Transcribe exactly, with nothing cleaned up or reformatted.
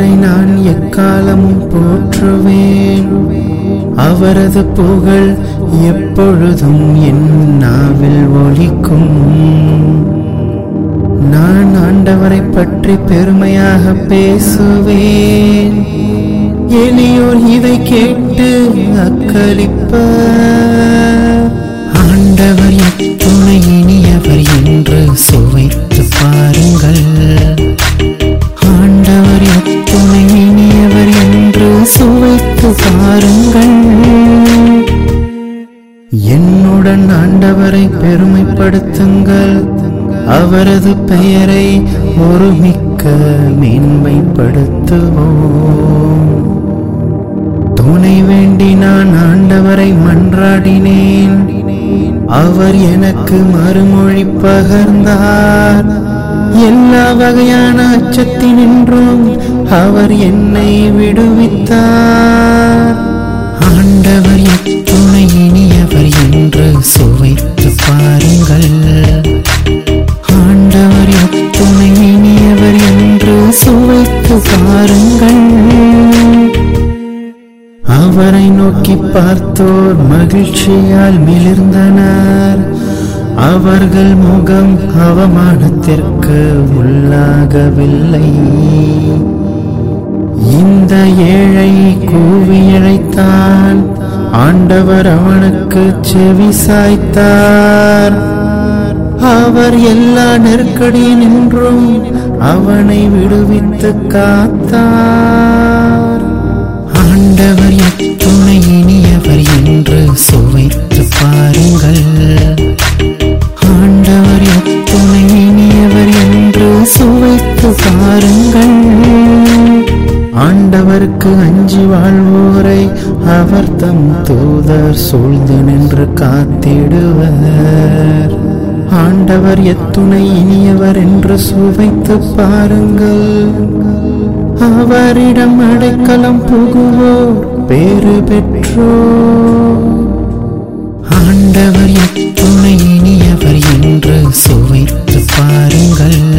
அவரை நான் எக்காலமும் போற்றுவேன். அவரது புகழ் எப்பொழுதும் என் நாவில் ஒலிக்கும். நான் ஆண்டவரை பற்றி பெருமையாக பேசுவேன். எளியோர் இதை கேட்டு அக்களிப்பர். ஆண்டவர் எத்துணை இனியவர் என்று சுவைத்து பாருங்கள். ஆண்டவர் எத்துணை இனியவர் என்று சுவைத்து பாருங்கள். என்னுடன் ஆண்டவரை பெருமைப்படுத்துங்கள். அவரது பெயரை ஒருமிக்க மேன்மைப்படுத்துவோம். துணை வேண்டி நான் ஆண்டவரை மன்றாடினேன். அவர் எனக்கு மறுமொழி பகர்ந்தார். எல்லா வகையான அச்சத்தினின்றும் அவர் என்னை விடுவித்தார். ஆண்டவர் எத்துணை இனியவர் என்று சுவைத்து பாருங்கள். ஆண்டவர் எத்துணை இனியவர் என்று சுவைத்து பாருங்கள். அவரை நோக்கி பார்த்தோர் மகிழ்ச்சியால் மிளிர்ந்தனர். அவர்கள் முகம் அவமானத்திற்கு உள்ளாகவில்லை. இந்த ஏழை கூவி அழைத்தான். ஆண்டவர் அவனுக்கு செவி சாய்த்தார். அவர் எல்லா நெருக்கடியினின்றும் அவனை விடுவித்து காத்தார். ஆண்டவர் எத்துணை இனியவர் என்று சுவைத்து பாருங்கள். ஆண்டவர் எத்துணை இனியவர் என்று சுவைத்து பாருங்கள். ஆண்டவருக்கு அஞ்சி வாழ்வோரை அவர் தம் தூதர் சூழ்ந்து நின்று காத்திடுவர். ஆண்டவர் எத்துணை இனியவர் என்று சுவைத்து பாருங்கள். அவரிடம் அடைக்கலம் புகுவோர் பேறு பெற்றோர். ஆண்டவர் எத்துணை இனியவர் என்று சுவைத்து பாருங்கள்.